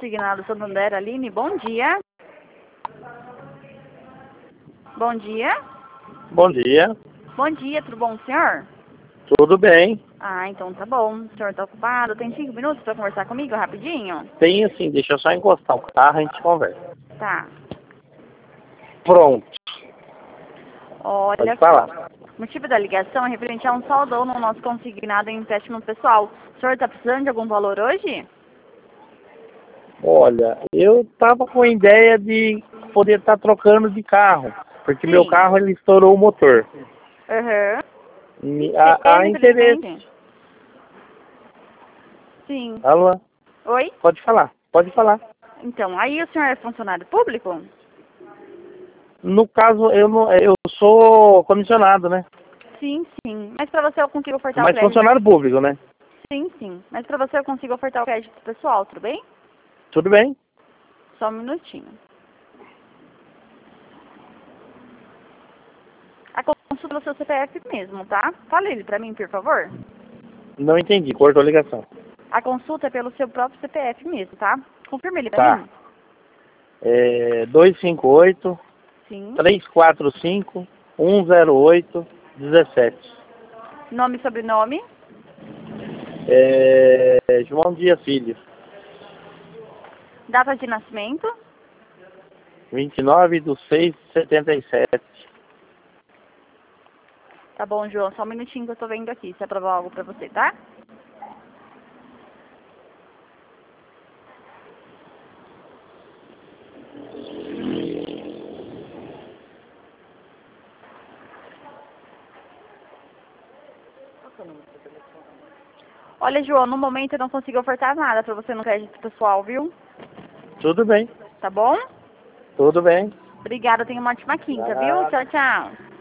Consignado Santander, Aline, bom dia. Bom dia. Bom dia. Bom dia, tudo bom, senhor? Tudo bem? Ah, então tá bom. O senhor tá ocupado? Tem 5 minutos pra conversar comigo rapidinho? Tem sim, deixa eu só encostar o carro e a gente conversa. Tá. Pronto, Olha pode só. falar. O motivo da ligação é referente a um saldo no nosso consignado em empréstimo pessoal. O senhor tá precisando de algum valor hoje? Olha, eu tava com a ideia de poder estar trocando de carro, porque meu Sim. carro ele estourou o motor. Aham. E há interesse. Infelizmente. Sim. Alô? Oi? Pode falar, pode falar. Então, aí o senhor é funcionário público? No caso, eu sou comissionado, né? Sim, sim. Mas pra você eu consigo ofertar o Mas crédito. funcionário público, né? Sim, sim. Mas pra você eu consigo ofertar o crédito pessoal, tudo bem? Tudo bem? Só um minutinho. A consulta do seu CPF mesmo, tá? Fala ele pra mim, por favor. Não entendi, cortou a ligação. A consulta é pelo seu próprio CPF mesmo, tá? Confirma ele pra Tá. mim. 258 Sim. 345 108 17. Nome e sobrenome. João Dias Filho. Data de nascimento. 29/6/77. Tá bom, João. Só um minutinho que eu tô vendo aqui, se aprovar algo pra você, tá? Olha, João, no momento eu não consigo ofertar nada pra você no crédito pessoal, viu? Tudo bem, Tá bom? tudo bem. Obrigada, tenha uma ótima quinta, viu? Nada. Tchau, tchau.